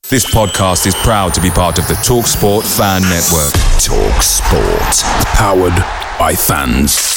This podcast is proud to be part of the TalkSport Fan Network. TalkSport. Powered by fans.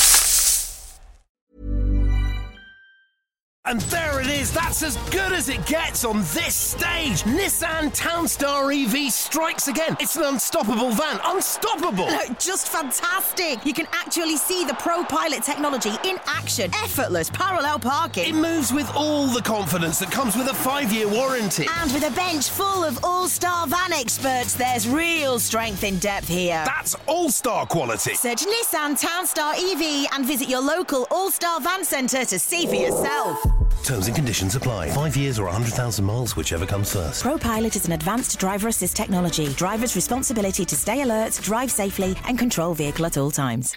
And there it is, that's as good as it gets on this stage. Nissan Townstar EV strikes again. It's an unstoppable van, unstoppable. Just fantastic. You can actually see the ProPilot technology in action. Effortless parallel parking. It moves with all the confidence that comes with a 5-year warranty. And with a bench full of all-star van experts, there's real strength in depth here. That's all-star quality. Search Nissan Townstar EV and visit your local all-star van centre to see for yourself. Terms and conditions apply. 5 years or 100,000 miles, whichever comes first. ProPilot is an advanced driver assist technology. Driver's responsibility to stay alert, drive safely, and control vehicle at all times.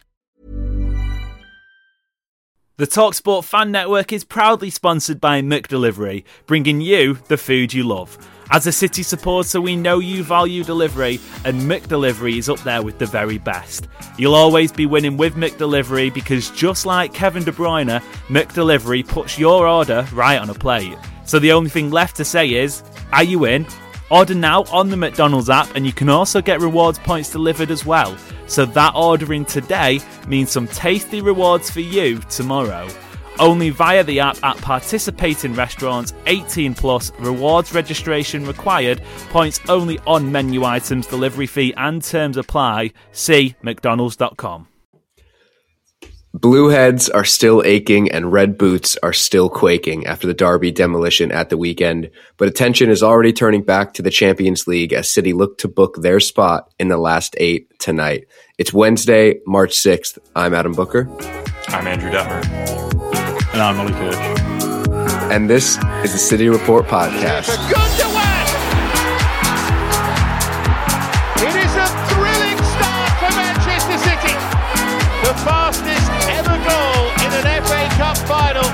The TalkSport Fan Network is proudly sponsored by McDelivery, bringing you the food you love. As a City supporter, we know you value delivery, and McDelivery is up there with the very best. You'll always be winning with McDelivery because just like Kevin De Bruyne, McDelivery puts your order right on a plate. So the only thing left to say is, are you in? Order now on the McDonald's app, and you can also get rewards points delivered as well. So that ordering today means some tasty rewards for you tomorrow. Only via the app at participating restaurants. 18 plus, rewards registration required, points only on menu items, delivery fee and terms apply. See mcdonalds.com. Blue heads are still aching and red boots are still quaking after the Derby demolition at the weekend, but attention is already turning back to the Champions League as City look to book their spot in the last 8 tonight. It's Wednesday, March 6th. I'm Adam Booker. I'm Andrew Detmer. And I'm Ollie Kirsch. And this is the City Report Podcast. It is a thrilling start for Manchester City. The fastest ever goal in an FA Cup final.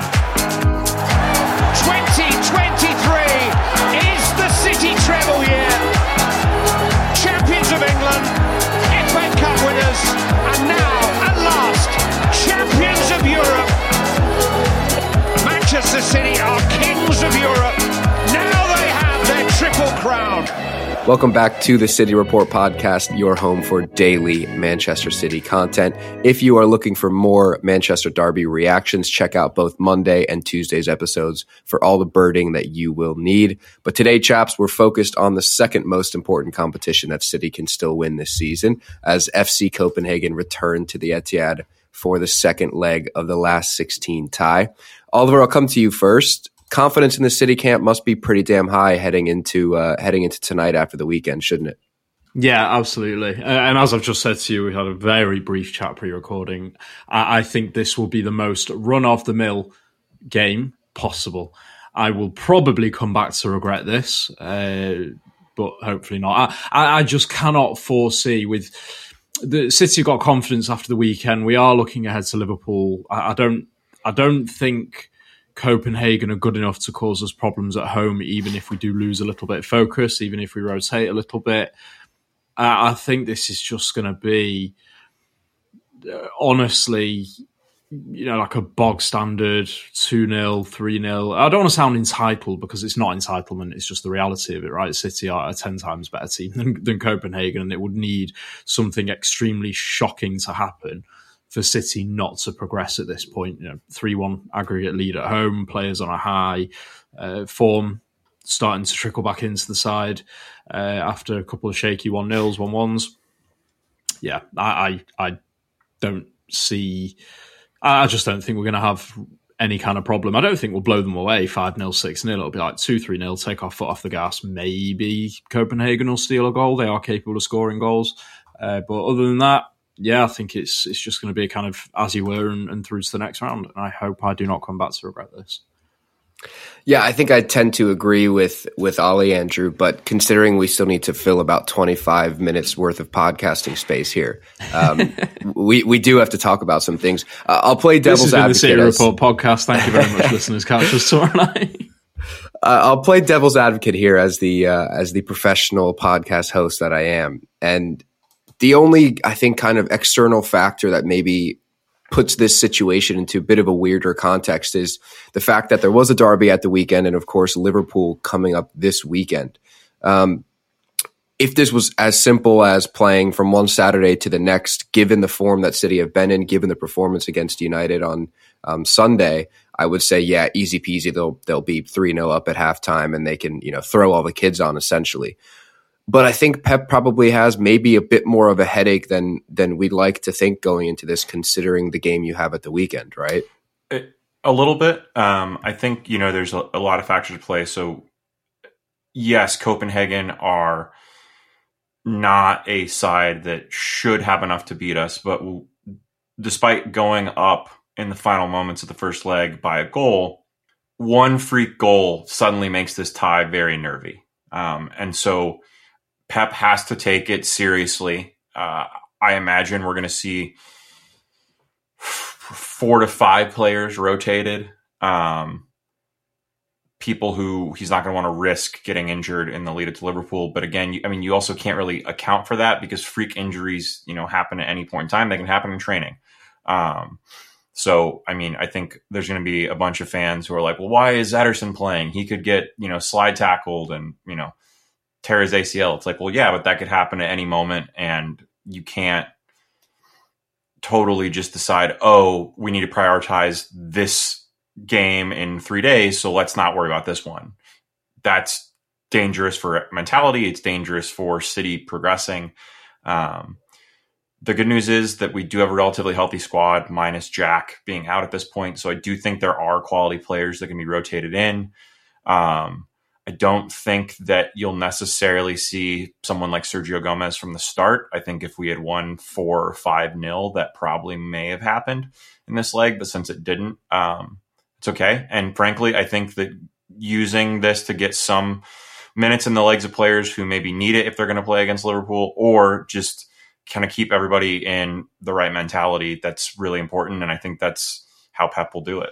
2023 is the City treble year. Champions of England, FA Cup winners, and now, at last, champions of Europe. Manchester City are kings of Europe. Now they have their triple crown. Welcome back to the City Report Podcast, your home for daily Manchester City content. If you are looking for more Manchester Derby reactions, check out both Monday and Tuesday's episodes for all the birding that you will need. But today, chaps, we're focused on the second most important competition that City can still win this season, as FC Copenhagen return to the Etihad for the second leg of the last 16 tie. Oliver, I'll come to you first. Confidence in the City camp must be pretty damn high heading into tonight after the weekend, shouldn't it? Yeah, absolutely. And as I've just said to you, we had a very brief chat pre-recording. I think this will be the most run-of-the-mill game possible. I will probably come back to regret this, but hopefully not. I just cannot foresee with the City got confidence after the weekend. We are looking ahead to Liverpool. I don't think Copenhagen are good enough to cause us problems at home, even if we do lose a little bit of focus, even if we rotate a little bit. I think this is just going to be, honestly, like a bog standard 2-0, 3-0. I don't want to sound entitled because it's not entitlement. It's just the reality of it, right? City are a 10 times better team than Copenhagen, and it would need something extremely shocking to happen for City not to progress at this point. 3-1 aggregate lead at home, players on a high, form starting to trickle back into the side after a couple of shaky 1-0s, 1-1s. Yeah, I don't see... I just don't think we're going to have any kind of problem. I don't think we'll blow them away 5-0, 6-0. It'll be like 2-3-0, take our foot off the gas. Maybe Copenhagen will steal a goal. They are capable of scoring goals. But other than that, yeah, I think it's just going to be a kind of as you were and through to the next round. And I hope I do not come back to regret this. Yeah, I think I tend to agree with Ollie, Andrew, but considering we still need to fill about 25 minutes worth of podcasting space here, we do have to talk about some things. I'll play devil's advocate. This has been the City Report podcast. Thank you very much, listeners. Catch us tomorrow night. I'll play devil's advocate here as the professional podcast host that I am. And the only, I think, kind of external factor that maybe puts this situation into a bit of a weirder context is the fact that there was a derby at the weekend and, of course, Liverpool coming up this weekend. If this was as simple as playing from one Saturday to the next, given the form that City have been in, given the performance against United on Sunday, I would say, yeah, easy peasy. They'll be 3-0 up at halftime and they can, throw all the kids on essentially. But I think Pep probably has maybe a bit more of a headache than we'd like to think going into this, considering the game you have at the weekend, right? A little bit. I think, there's a lot of factors at play. So yes, Copenhagen are not a side that should have enough to beat us, but despite going up in the final moments of the first leg by a goal, one freak goal suddenly makes this tie very nervy. And so Pep has to take it seriously. I imagine we're going to see 4 to 5 players rotated. People who he's not going to want to risk getting injured in the lead up to Liverpool. But again, you also can't really account for that because freak injuries, happen at any point in time. They can happen in training. So, I think there's going to be a bunch of fans who are like, well, why is Ederson playing? He could get, slide tackled and, tear his ACL. It's like, well, yeah, but that could happen at any moment. And you can't totally just decide, oh, we need to prioritize this game in 3 days, so let's not worry about this one. That's dangerous for mentality. It's dangerous for City progressing. The good news is that we do have a relatively healthy squad, minus Jack being out at this point. So I do think there are quality players that can be rotated in. I don't think that you'll necessarily see someone like Sergio Gomez from the start. I think if we had won 4 or 5-0, that probably may have happened in this leg, but since it didn't, it's okay. And frankly, I think that using this to get some minutes in the legs of players who maybe need it if they're going to play against Liverpool, or just kind of keep everybody in the right mentality, that's really important. And I think that's how Pep will do it.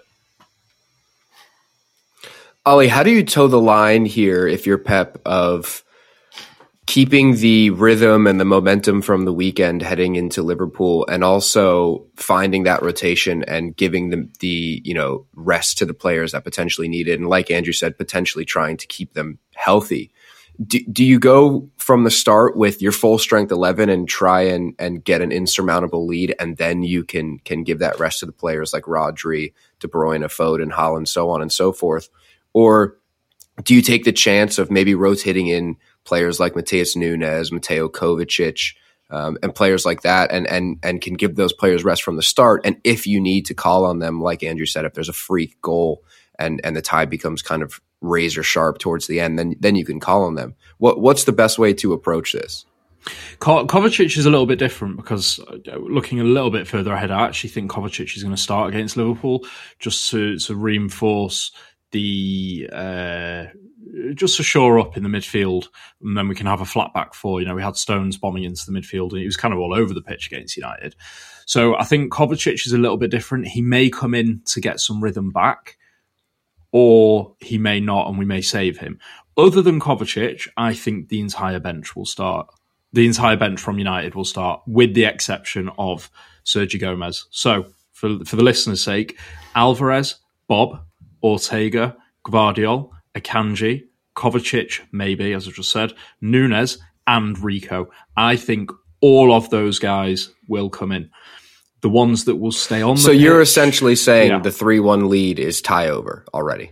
Ollie, how do you toe the line here if you're Pep of keeping the rhythm and the momentum from the weekend heading into Liverpool, and also finding that rotation and giving them the rest to the players that potentially need it, and like Andrew said, potentially trying to keep them healthy? Do you go from the start with your full strength 11 and try and get an insurmountable lead, and then you can give that rest to the players like Rodri, De Bruyne, Foden, Haaland, so on and so forth? Or do you take the chance of maybe rotating in players like Matheus Nunes, Mateo Kovacic, and players like that, and can give those players rest from the start? And if you need to call on them, like Andrew said, if there's a freak goal and the tie becomes kind of razor sharp towards the end, then you can call on them. What's the best way to approach this? Kovacic is a little bit different because looking a little bit further ahead, I actually think Kovacic is going to start against Liverpool just to reinforce just to shore up in the midfield, and then we can have a flat back four. We had Stones bombing into the midfield, and he was kind of all over the pitch against United. So I think Kovacic is a little bit different. He may come in to get some rhythm back, or he may not, and we may save him. Other than Kovacic, I think the entire bench will start. The entire bench from United will start, with the exception of Sergio Gomez. So for the listeners' sake, Alvarez, Bob, Ortega, Gvardiol, Akanji, Kovacic, maybe, as I just said, Nunes, and Rico. I think all of those guys will come in. The ones that will stay on the So pitch, you're essentially saying the 3-1 lead is tie over already?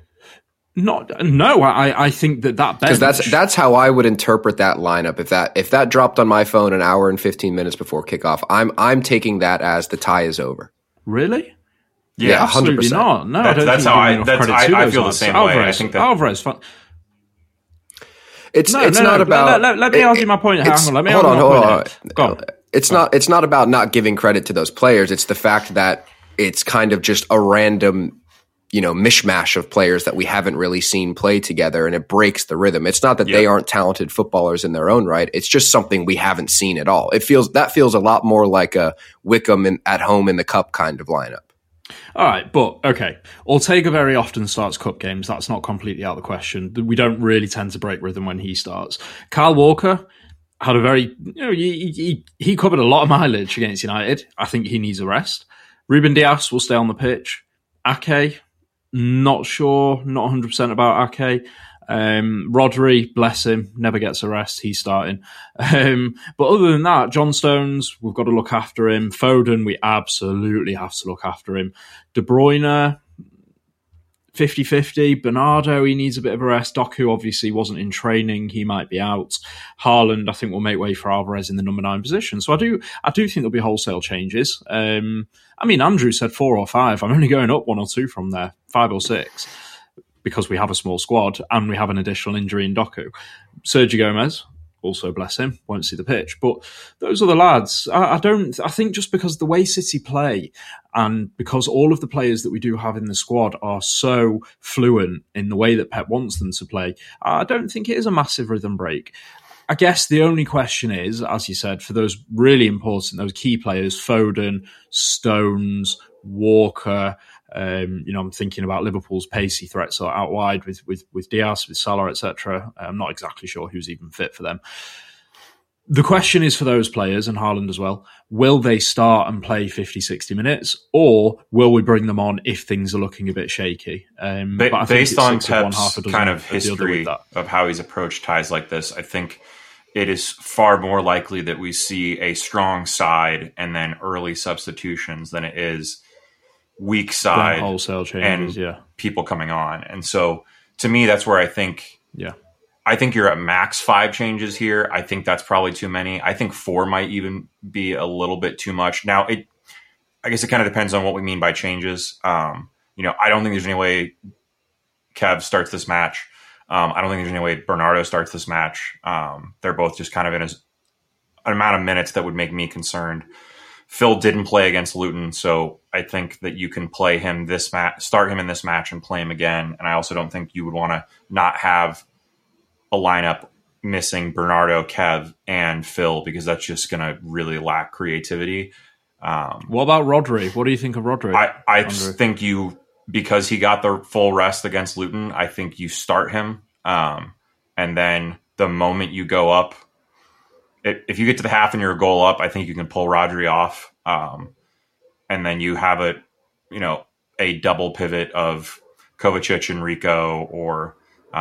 I think that bench, because that's how I would interpret that lineup. If that dropped on my phone an hour and 15 minutes before kickoff, I'm taking that as the tie is over. Really? Yeah, absolutely 100%. not. No, that's how I feel the same way. I think that Alvarez. It's not about. Let me argue my point. Hold on. Go on. It's not about not giving credit to those players. It's the fact that it's kind of just a random, mishmash of players that we haven't really seen play together, and it breaks the rhythm. It's not that they aren't talented footballers in their own right. It's just something we haven't seen at all. That feels a lot more like a Wickham at home in the cup kind of lineup. All right, but okay. Ortega very often starts cup games. That's not completely out of the question. We don't really tend to break rhythm when he starts. Kyle Walker had a very, he covered a lot of mileage against United. I think he needs a rest. Ruben Dias will stay on the pitch. Ake, not sure, not 100% about Ake. Rodri, bless him, never gets a rest. He's starting. But other than that, John Stones, we've got to look after him. Foden, we absolutely have to look after him. De Bruyne, 50-50. Bernardo, he needs a bit of a rest. Doku obviously wasn't in training. He might be out. Haaland, I think, will make way for Alvarez in the number 9 position. So I do think there'll be wholesale changes. Andrew said 4 or 5. I'm only going up 1 or 2 from there, 5 or 6, because we have a small squad and we have an additional injury in Doku. Sergio Gomez, also bless him, won't see the pitch. But those are the lads. I think just because the way City play and because all of the players that we do have in the squad are so fluent in the way that Pep wants them to play, I don't think it is a massive rhythm break. I guess the only question is, as you said, for those really important, those key players, Foden, Stones, Walker, I'm thinking about Liverpool's pacey threats out wide with Diaz, with Salah, etc. I'm not exactly sure who's even fit for them. The question is for those players, and Haaland as well, will they start and play 50, 60 minutes, or will we bring them on if things are looking a bit shaky? Based on Pep's kind of history of how he's approached ties like this, I think it is far more likely that we see a strong side and then early substitutions than it is weak side wholesale changes, and people coming on. And so to me, that's where I think you're at max 5 changes here. I think that's probably too many. I think 4 might even be a little bit too much. Now, I guess it kind of depends on what we mean by changes. I don't think there's any way Kev starts this match. I don't think there's any way Bernardo starts this match. They're both just kind of in an amount of minutes that would make me concerned. Phil didn't play against Luton, so I think that you can play him this match, start him in this match and play him again. And I also don't think you would want to not have a lineup missing Bernardo, Kev, and Phil, because that's just going to really lack creativity. What about Rodri? What do you think of Rodri? I think because he got the full rest against Luton, I think you start him. And then the moment you go up, if you get to the half and you're a goal up, I think you can pull Rodri off. And then you have a double pivot of Kovacic and Rico, or,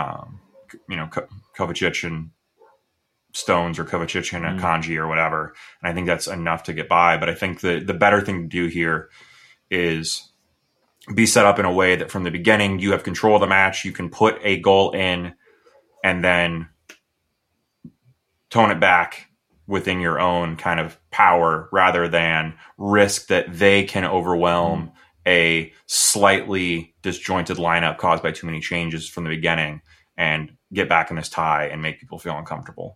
Kovacic and Stones, or Kovacic and Akanji, or whatever. And I think that's enough to get by. But I think the better thing to do here is be set up in a way that from the beginning you have control of the match. You can put a goal in and then tone it back within your own kind of power, rather than risk that they can overwhelm a slightly disjointed lineup caused by too many changes from the beginning and get back in this tie and make people feel uncomfortable.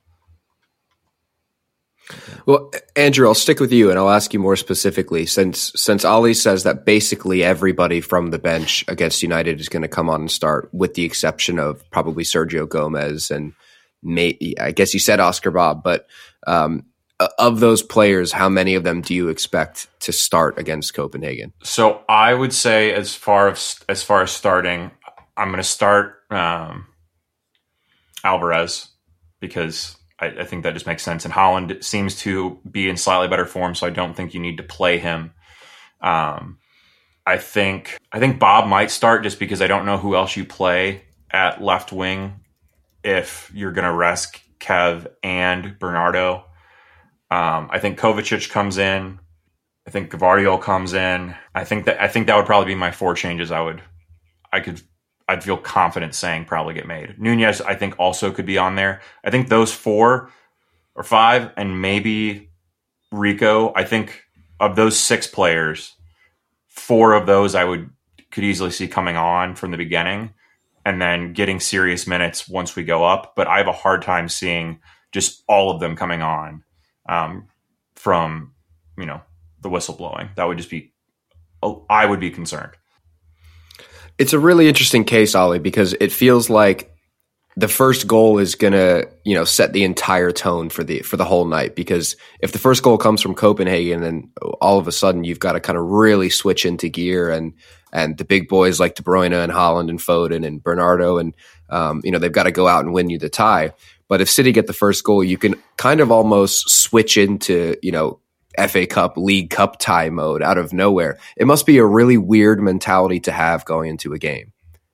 Well, Andrew, I'll stick with you and I'll ask you more specifically, since Ollie says that basically everybody from the bench against United is going to come on and start, with the exception of probably Sergio Gomez and I guess you said Oscar Bob, but of those players, how many of them do you expect to start against Copenhagen? So I would say, as far as starting, I'm going to start Alvarez, because I think that just makes sense. And Haaland seems to be in slightly better form, so I don't think you need to play him. I think Bob might start, just because I don't know who else you play at left wing if you're going to rest Kev and Bernardo. I think Kovacic comes in. I think Gvardiol comes in. I think that would probably be my 4 changes. I'd feel confident saying probably get made. Nunez, I think, also could be on there. I think those 4 or 5, and maybe Rico. I think of those 6 players, 4 of those could easily see coming on from the beginning, and then getting serious minutes once we go up. But I have a hard time seeing just all of them coming on from the whistle blowing. That would just be, I would be concerned. It's a really interesting case, Ollie, because it feels like the first goal is going to, set the entire tone for the whole night. Because if the first goal comes from Copenhagen, then all of a sudden you've got to kind of really switch into gear, and the big boys like De Bruyne and Haaland and Foden and Bernardo, and they've got to go out and win you the tie. But if City get the first goal, you can kind of almost switch into, FA Cup, League Cup tie mode out of nowhere. It must be a really weird mentality to have going into a game.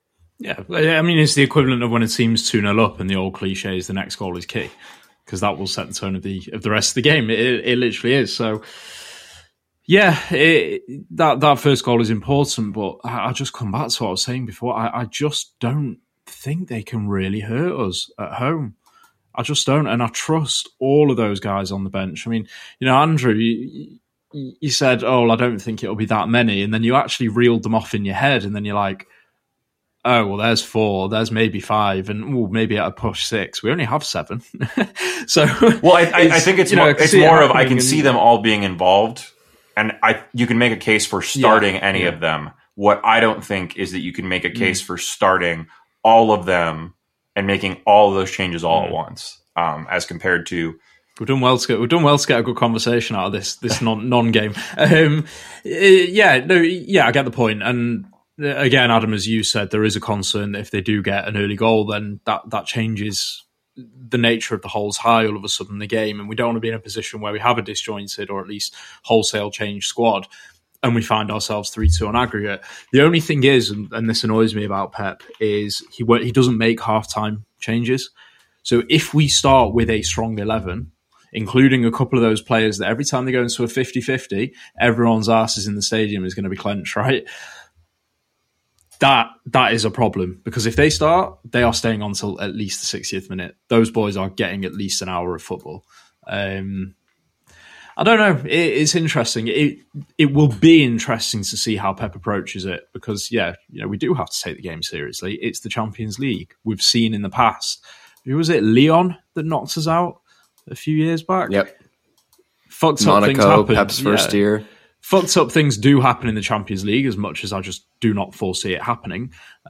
Yeah, I mean, it's the equivalent of when a team's 2-0 up and the old cliche is the next goal is key, because that will set the tone of the rest of the game. It literally is. So, yeah, that first goal is important, but I just come back to what I was saying before. I just don't think they can really hurt us at home. I just don't, and I trust all of those guys on the bench. I mean, Andrew, you said, "Oh, well, I don't think it'll be that many," and then you actually reeled them off in your head, and then you're like, "Oh, well, there's 4, there's maybe 5, and maybe at a push 6. We only have 7." So, well, I think it's more of I can see them all being involved, and you can make a case for starting any of them. What I don't think is that you can make a case for starting all of them and making all of those changes all at once, as compared to. We've done well to get a good conversation out of this non-game. I get the point. And again, Adam, as you said, there is a concern that if they do get an early goal, then that changes the nature of the Hull's high all of a sudden in the game. And we don't want to be in a position where we have a disjointed or at least wholesale change squad and we find ourselves 3-2 on aggregate. The only thing is, and this annoys me about Pep, is he doesn't make half-time changes. So if we start with a strong 11, including a couple of those players that every time they go into a 50-50, everyone's asses in the stadium is going to be clenched, right? That is a problem, because if they start, they are staying on until at least the 60th minute. Those boys are getting at least an hour of football. I don't know. It's interesting. It will be interesting to see how Pep approaches it, because we do have to take the game seriously. It's the Champions League. We've seen in the past. Who was it? Lyon that knocked us out a few years back. Yep. Fucked up things happen. Pep's first year. Fucked up things do happen in the Champions League, as much as I just do not foresee it happening.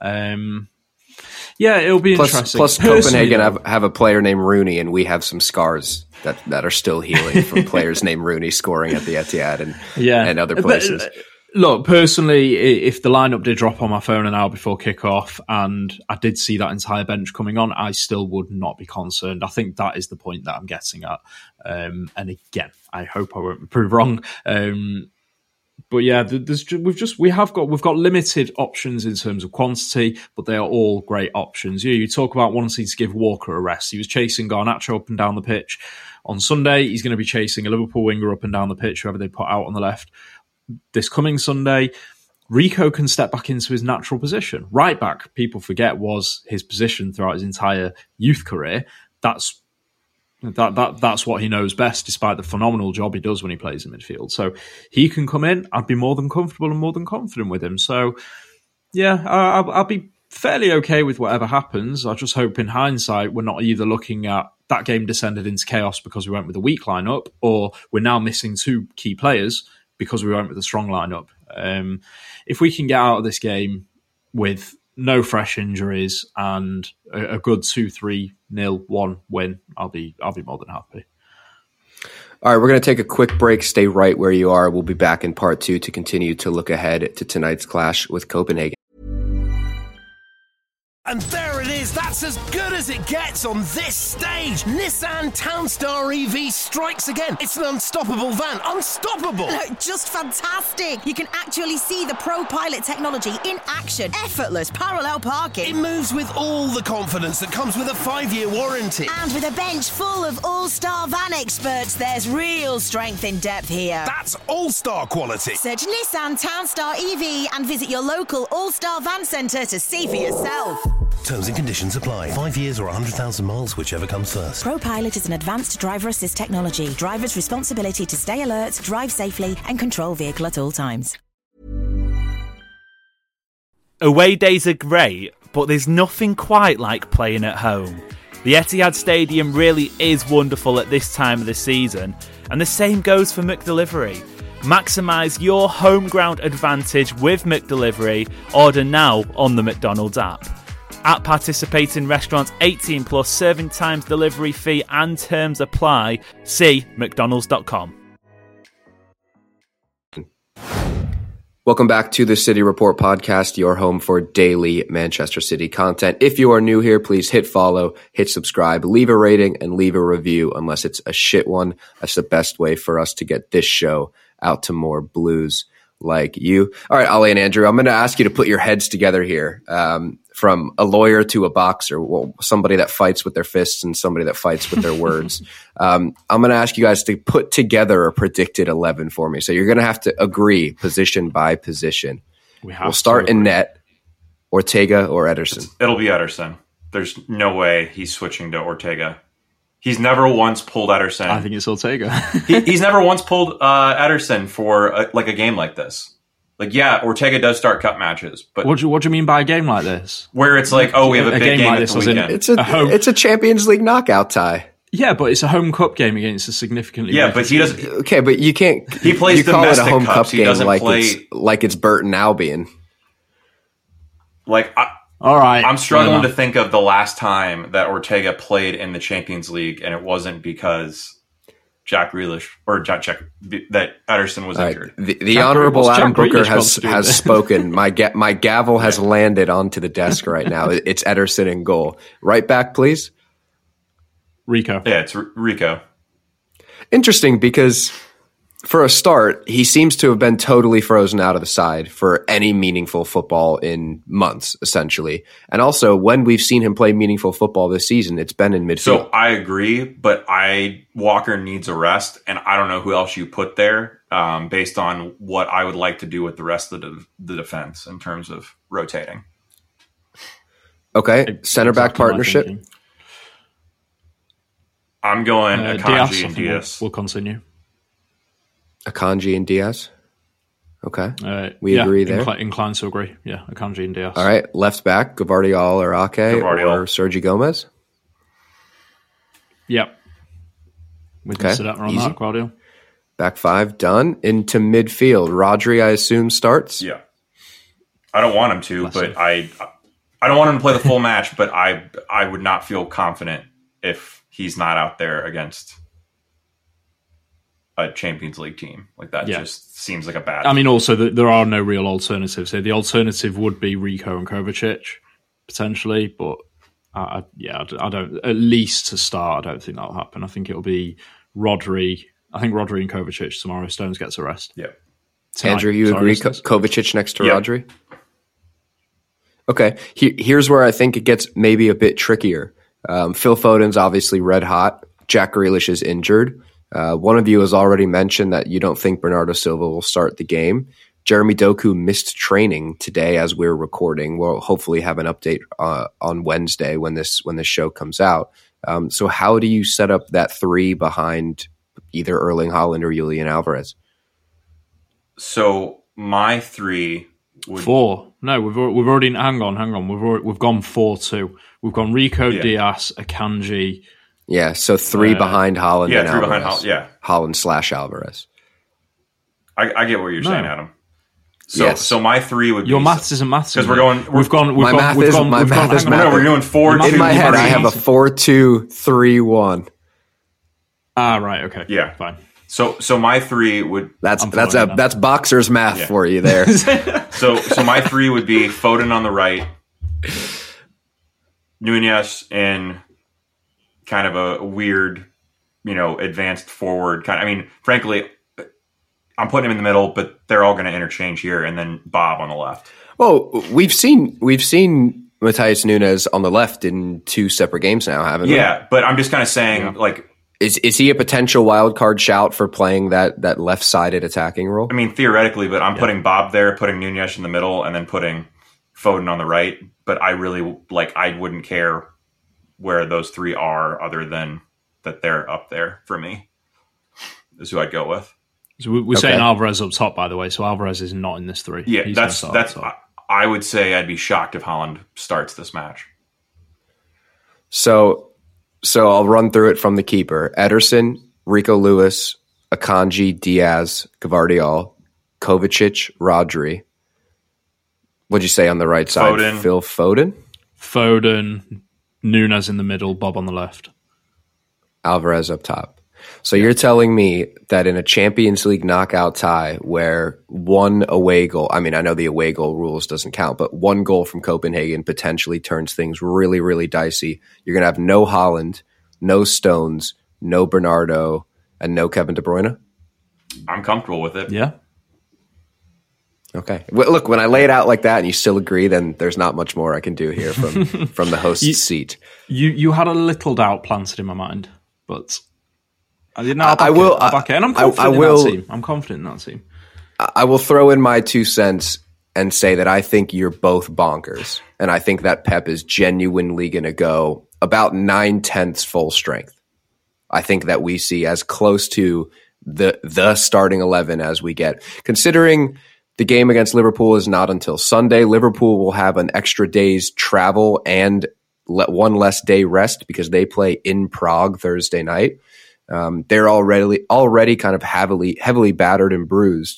It'll be interesting. Plus, Copenhagen have a player named Rooney, and we have some scars that are still healing from players named Rooney scoring at the Etihad and other places. Look, personally, if the lineup did drop on my phone an hour before kickoff and I did see that entire bench coming on, I still would not be concerned. I think that is the point that I'm getting at. And again, I hope I won't prove wrong. But yeah, we've got limited options in terms of quantity, but they are all great options. You talk about wanting to give Walker a rest. He was chasing Garnacho up and down the pitch on Sunday. He's going to be chasing a Liverpool winger up and down the pitch, whoever they put out on the left. This coming Sunday, Rico can step back into his natural position. Right back, people forget, was his position throughout his entire youth career. That's what he knows best, despite the phenomenal job he does when he plays in midfield. So he can come in. I'd be more than comfortable and more than confident with him. So yeah, I'll be fairly okay with whatever happens. I just hope in hindsight we're not either looking at that game descended into chaos because we went with a weak lineup, or we're now missing 2 key players because we went with a strong lineup. If we can get out of this game with no fresh injuries and a good 2-3-0-1 win, I'll be more than happy. All right, we're going to take a quick break. Stay right where you are. We'll be back in part 2 to continue to look ahead to tonight's clash with Copenhagen. And there it is, that's as good as it gets on this stage. Nissan Townstar EV strikes again. It's an unstoppable van, unstoppable. Just fantastic. You can actually see the ProPilot technology in action. Effortless parallel parking. It moves with all the confidence that comes with a 5-year warranty. And with a bench full of all-star van experts, there's real strength in depth here. That's all-star quality. Search Nissan Townstar EV and visit your local all-star van centre to see for yourself. Terms and conditions apply. 5 years or 100,000 miles, whichever comes first. ProPilot is an advanced driver assist technology. Driver's responsibility to stay alert, drive safely, and control vehicle at all times. Away days are great, but there's nothing quite like playing at home. The Etihad Stadium really is wonderful at this time of the season, and the same goes for McDelivery. Maximise your home ground advantage with McDelivery. Order now on the McDonald's app. At participating restaurants, 18 plus, serving times, delivery fee and terms apply. See mcdonalds.com. Welcome back to the City Report podcast, your home for daily Manchester City content. If you are new here, please hit follow, hit subscribe, leave a rating, and leave a review unless it's a shit one. That's the best way for us to get this show out to more blues like you. All right, Ollie and Andrew, I'm going to ask you to put your heads together here. from a lawyer to a boxer, well, somebody that fights with their fists and somebody that fights with their words. I'm going to ask you guys to put together a predicted 11 for me. So you're going to have to agree position by position. We'll start in net. Ortega or Ederson? It'll be Ederson. There's no way he's switching to Ortega. He's never once pulled Ederson. I think it's Ortega. He's never once pulled Ederson for a game like this. Like, yeah, Ortega does start cup matches, but what do you mean by a game like this? Where it's like, oh, we have a big game like at this the weekend. It's a Champions League knockout tie. Yeah, but it's a home cup game against a significantly. Yeah, but he doesn't. Okay, but you can't. He plays you call it a domestic home cups. cup He game doesn't like play it's Burton Albion. Like, all right, I'm struggling to think of the last time that Ortega played in the Champions League, and it wasn't because Jack Grealish or that Ederson was injured. The Honorable Adam Booker has spoken. My gavel has landed onto the desk right now. It's Ederson in goal. Right back, please. Rico. Yeah, it's Rico. Interesting because for a start, he seems to have been totally frozen out of the side for any meaningful football in months, essentially. And also, when we've seen him play meaningful football this season, it's been in midfield. So I agree, but Walker needs a rest, and I don't know who else you put there based on what I would like to do with the rest of the defense in terms of rotating. Okay, center back partnership. I'm going Akanji and Diaz. We'll continue. Akanji and Diaz. Okay. We agree there. Inclined to agree. Yeah, Akanji and Diaz. All right. Left back, Gvardiol or Ake or Sergi Gomez. Yep. We can sit up on that, Gvardiol. Back five, done. Into midfield. Rodri, I assume, starts? Yeah. I don't want him to, but I don't want him to play the full match, but I would not feel confident if he's not out there against a Champions League team. Like that just seems like a bad... I mean, also, there are no real alternatives here. The alternative would be Rico and Kovacic, potentially, but I don't... At least to start, I don't think that'll happen. I think it'll be Rodri. I think Rodri and Kovacic tomorrow. Stones gets a rest. Yeah. Andrew, you agree? Kovacic next to Rodri? Okay. Here's where I think it gets maybe a bit trickier. Phil Foden's obviously red hot. Jack Grealish is injured. One of you has already mentioned that you don't think Bernardo Silva will start the game. Jeremy Doku missed training today as we're recording. We'll hopefully have an update on Wednesday when this show comes out. So how do you set up that three behind either Erling Haaland or Julian Alvarez? So my three would... Four. No, we've already... Hang on. We've gone 4-2. We've gone Rico, Diaz, Akanji... Yeah, so three behind Haaland and Alvarez. Behind Haaland. Haaland / Alvarez. I get what you're saying, Adam. So my three would be... Your maths isn't maths. Because we're going... My math is math. No, we're doing 4-2-3. In my head, I have a 4-2-3-1. Ah, right, okay. Yeah. Fine. So my three would... That's boxer's math for you there. So my three would be Foden on the right, Nunez in... kind of a weird, advanced forward kind of, I mean, frankly, I'm putting him in the middle, but they're all going to interchange here, and then Bob on the left. Well, we've seen Matheus Nunes on the left in two separate games now, haven't we? Yeah, but I'm just kind of saying, is he a potential wild card shout for playing that left-sided attacking role? I mean, theoretically, but I'm putting Bob there, putting Nunez in the middle, and then putting Foden on the right. But I really, I wouldn't care where those three are other than that they're up there for me is who I'd go with. So we're saying Alvarez up top, by the way. So Alvarez is not in this three. Yeah, that's I would say I'd be shocked if Haaland starts this match. So I'll run through it from the keeper. Ederson, Rico Lewis, Akanji, Diaz, Gvardiol, Kovacic, Rodri. What'd you say on the right side? Foden. Phil Foden? Foden, Nunes in the middle, Bob on the left. Alvarez up top. So you're telling me that in a Champions League knockout tie where one away goal, I mean, I know the away goal rules doesn't count, but one goal from Copenhagen potentially turns things really, really dicey. You're going to have no Haaland, no Stones, no Bernardo, and no Kevin De Bruyne? I'm comfortable with it. Yeah. Okay. Well, look, when I lay it out like that and you still agree, then there's not much more I can do here from the host's seat. You had a little doubt planted in my mind, but I didn't. I'll back it. And I'm confident in that team. I'm confident in that team. I will throw in my 2 cents and say that I think you're both bonkers. And I think that Pep is genuinely going to go about 9/10 full strength. I think that we see as close to the starting 11 as we get. Considering the game against Liverpool is not until Sunday, Liverpool will have an extra day's travel and one less day rest because they play in Prague Thursday night. They're already kind of heavily battered and bruised.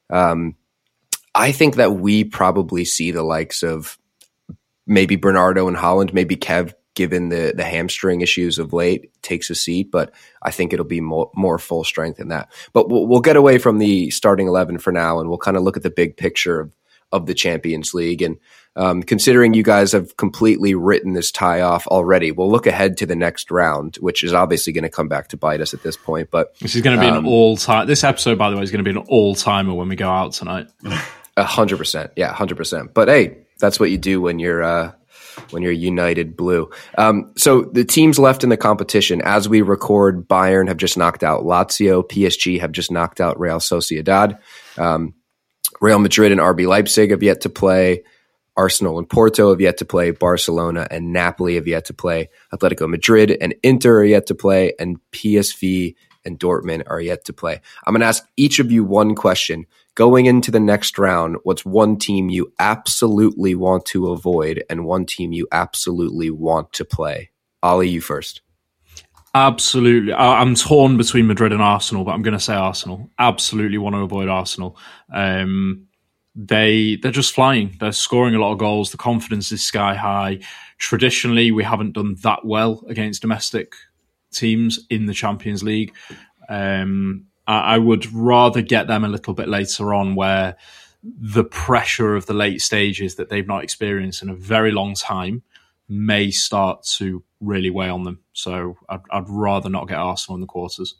I think that we probably see the likes of maybe Bernardo and Haaland, maybe Kev, given the hamstring issues of late, takes a seat, but I think it'll be more full strength than that. But we'll get away from the starting 11 for now, and we'll kind of look at the big picture of the Champions League. And considering you guys have completely written this tie off already, we'll look ahead to the next round, which is obviously going to come back to bite us at this point. But this is going to be an all-time. This episode, by the way, is going to be an all-timer when we go out tonight. 100%, yeah, 100%. But hey, that's what you do when you're United Blue. So the teams left in the competition as we record, Bayern have just knocked out Lazio. PSG have just knocked out Real Sociedad. Real Madrid and RB Leipzig have yet to play. Arsenal and Porto have yet to play. Barcelona and Napoli have yet to play. Atletico Madrid and Inter are yet to play. And PSV and Dortmund are yet to play. I'm going to ask each of you one question. Going into the next round, what's one team you absolutely want to avoid and one team you absolutely want to play? Ollie, you first. Absolutely. I'm torn between Madrid and Arsenal, but I'm going to say Arsenal. Absolutely want to avoid Arsenal. They're just flying. They're scoring a lot of goals. The confidence is sky high. Traditionally, we haven't done that well against domestic teams in the Champions League. I would rather get them a little bit later on, where the pressure of the late stages that they've not experienced in a very long time may start to really weigh on them. So I'd rather not get Arsenal in the quarters.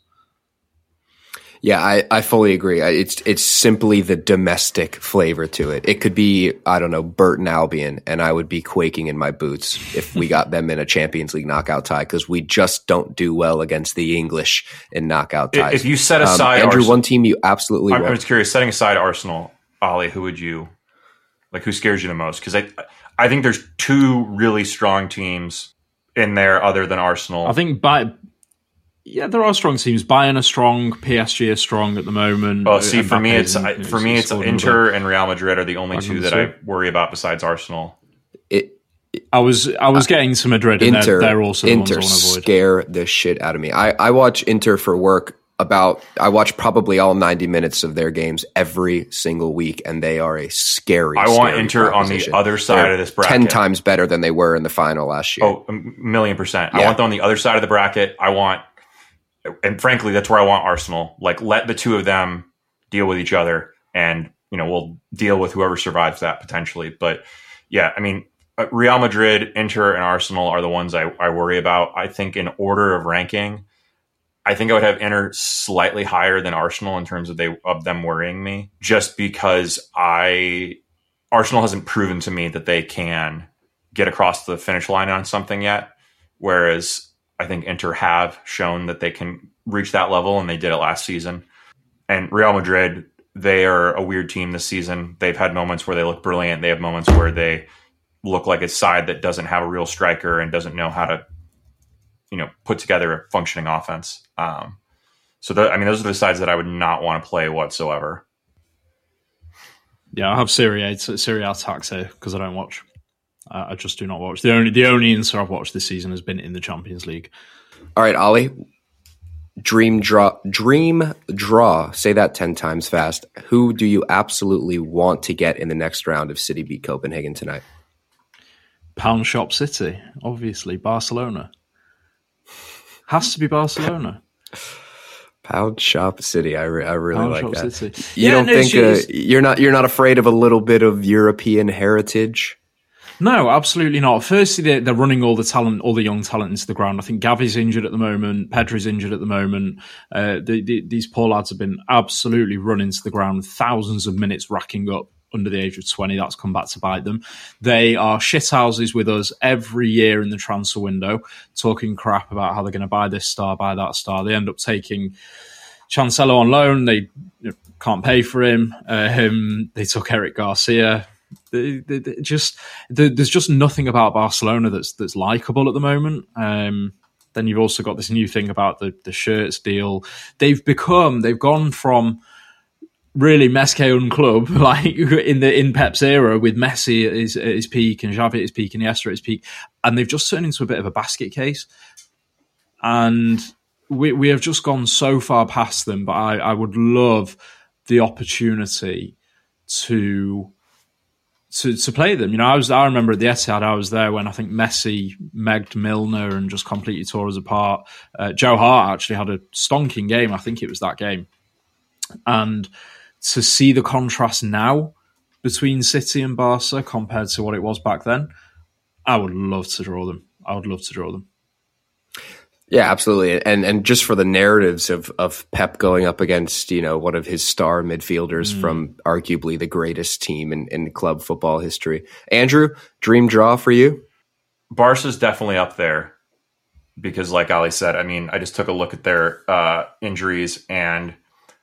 Yeah, I fully agree. It's simply the domestic flavor to it. It could be, I don't know, Burton Albion, and I would be quaking in my boots if we got them in a Champions League knockout tie, because we just don't do well against the English in knockout ties. If you set aside Andrew, Arsenal, one team you absolutely I'm just curious, setting aside Arsenal, Ollie, who scares you the most? Because I think there's two really strong teams in there other than Arsenal. I think there are strong teams. Bayern are strong. PSG are strong at the moment. Oh, see, for me, it's Inter and Real Madrid are the only two that I worry about besides Arsenal. I was getting to Madrid, and they're also the ones I want to avoid. Scare the shit out of me. I watch Inter for work. I watch probably all 90 minutes of their games every single week, and they are a scary. I want Inter on the other side of this bracket. 10 times better than they were in the final last year. Oh, 1,000,000%. Yeah. I want them on the other side of the bracket. And frankly, that's where I want Arsenal. Let the two of them deal with each other, and we'll deal with whoever survives that potentially. But yeah, I mean, Real Madrid, Inter, and Arsenal are the ones I worry about. I think in order of ranking, I think I would have Inter slightly higher than Arsenal in terms of them worrying me, just because Arsenal hasn't proven to me that they can get across the finish line on something yet, whereas I think Inter have shown that they can reach that level, and they did it last season. And Real Madrid, they are a weird team this season. They've had moments where they look brilliant. They have moments where they look like a side that doesn't have a real striker and doesn't know how to, put together a functioning offense. Those are the sides that I would not want to play whatsoever. Yeah, I have Serie A tax here because I don't watch. I just do not watch. The only Inter I've watched this season has been in the Champions League. All right, Ollie. Dream draw. Say that 10 times fast. Who do you absolutely want to get in the next round if City beat Copenhagen tonight? Pound Shop City, obviously. Barcelona. Has to be Barcelona. Pound Shop City. I really Pound like Shop that. City. You don't think you're not afraid of a little bit of European heritage? No, absolutely not. Firstly, they're running all the young talent into the ground. I think Gavi's injured at the moment. Pedri's injured at the moment. These poor lads have been absolutely run into the ground, thousands of minutes racking up under the age of 20. That's come back to bite them. They are shithouses with us every year in the transfer window, talking crap about how they're going to buy this star, buy that star. They end up taking Cancelo on loan. They can't pay for him. They took Eric Garcia. There's just nothing about Barcelona that's likable at the moment. Then you've also got this new thing about the shirts deal. They've gone from really Mesquite club, like in Pep's era, with Messi at his peak and Xavi at his peak and Iniesta at his peak, and they've just turned into a bit of a basket case. And we have just gone so far past them. But I would love the opportunity to play them. I remember at the Etihad, I was there when I think Messi megged Milner and just completely tore us apart. Joe Hart actually had a stonking game. I think it was that game. And to see the contrast now between City and Barca compared to what it was back then, I would love to draw them. Yeah, absolutely. And just for the narratives of Pep going up against, one of his star midfielders from arguably the greatest team in club football history. Andrew, dream draw for you? Barca's definitely up there because, like Ali said, I just took a look at their injuries, and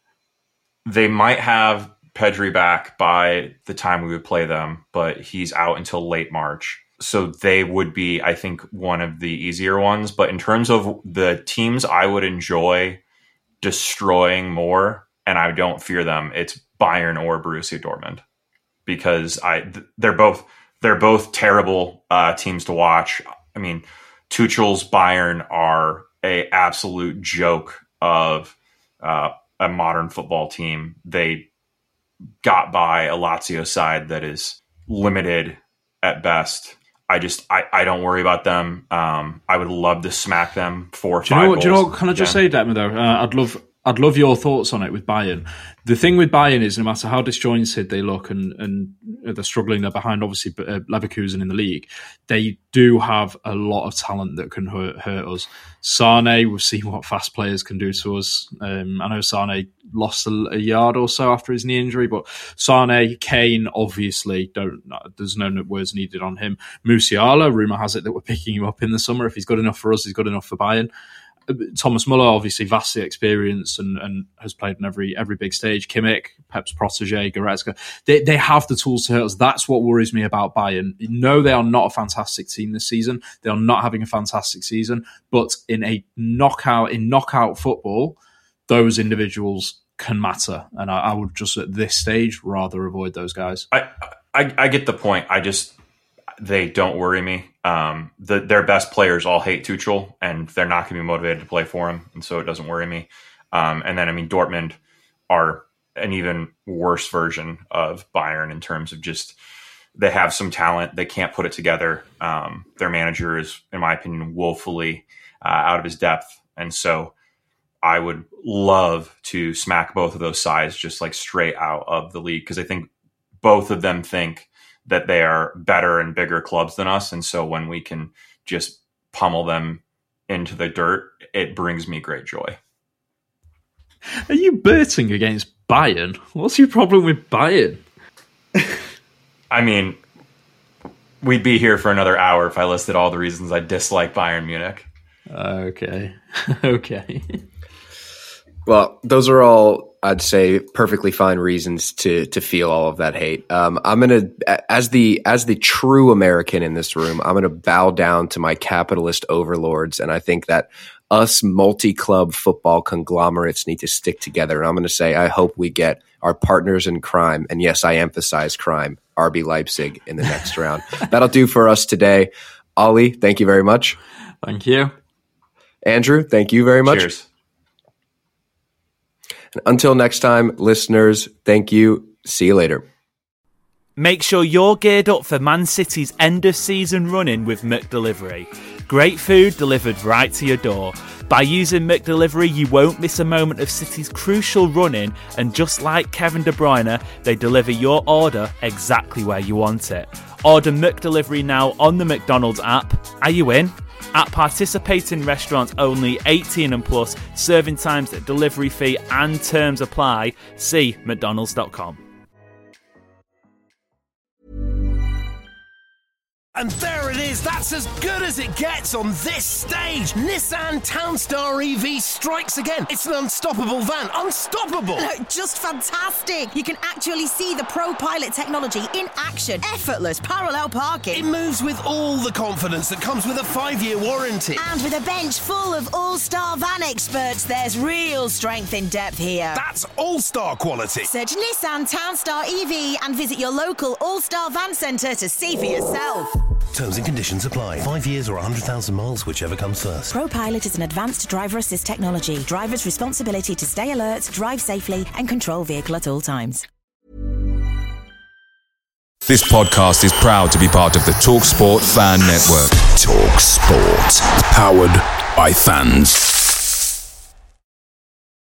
they might have Pedri back by the time we would play them, but he's out until late March. So they would be, I think, one of the easier ones. But in terms of the teams I would enjoy destroying more, and I don't fear them, it's Bayern or Borussia Dortmund, because they're both terrible teams to watch. Tuchel's Bayern are a absolute joke of a modern football team. They got by a Lazio side that is limited at best. I don't worry about them. I would love to smack them 4 or 5 goals. Do you know? Can I just say, Detmer, though? I'd love your thoughts on it with Bayern. The thing with Bayern is, no matter how disjointed they look and they're struggling, they're behind, obviously, Leverkusen in the league, they do have a lot of talent that can hurt us. Sane, we've seen what fast players can do to us. I know Sane lost a yard or so after his knee injury, but Sane, Kane, obviously, there's no words needed on him. Musiala, rumour has it that we're picking him up in the summer. If he's good enough for us, he's good enough for Bayern. Thomas Muller, obviously vastly experienced and has played in every big stage. Kimmich, Pep's protege, Goretzka. They have the tools to hurt us. That's what worries me about Bayern. No, they are not a fantastic team this season. They are not having a fantastic season. But in knockout football, those individuals can matter. And I would just at this stage rather avoid those guys. I get the point. They don't worry me. Their best players all hate Tuchel, and they're not going to be motivated to play for him, and so it doesn't worry me. And then, Dortmund are an even worse version of Bayern in terms of just they have some talent. They can't put it together. Their manager is, in my opinion, woefully out of his depth, and so I would love to smack both of those sides just like straight out of the league, because I think both of them think that they are better and bigger clubs than us. And so when we can just pummel them into the dirt, it brings me great joy. Are you betting against Bayern? What's your problem with Bayern? We'd be here for another hour if I listed all the reasons I dislike Bayern Munich. Okay. Well, those are all, I'd say, perfectly fine reasons to feel all of that hate. I'm going to, as the true American in this room, I'm going to bow down to my capitalist overlords. And I think that us multi-club football conglomerates need to stick together. And I'm going to say, I hope we get our partners in crime. And yes, I emphasize crime, RB Leipzig in the next round. That'll do for us today. Ollie, thank you very much. Thank you. Andrew, thank you very much. Cheers. Until next time, listeners, thank you. See you later. Make sure you're geared up for Man City's end-of-season run-in with McDelivery. Great food delivered right to your door. By using McDelivery, you won't miss a moment of City's crucial run-in, and just like Kevin De Bruyne, they deliver your order exactly where you want it. Order McDelivery now on the McDonald's app. Are you in? At participating restaurants only, 18 and plus, serving times, delivery fee and terms apply. See mcdonalds.com. And there it is, that's as good as it gets on this stage. Nissan Townstar EV strikes again. It's an unstoppable van, unstoppable. Just fantastic. You can actually see the ProPilot technology in action. Effortless parallel parking. It moves with all the confidence that comes with a 5-year warranty. And with a bench full of all-star van experts, there's real strength in depth here. That's all-star quality. Search Nissan Townstar EV and visit your local all-star van centre to see for yourself. Terms and conditions apply. 5 years or 100,000 miles, whichever comes first. ProPilot is an advanced driver assist technology. Driver's responsibility to stay alert, drive safely, and control vehicle at all times. This podcast is proud to be part of the TalkSport Fan Network. TalkSport. Powered by fans.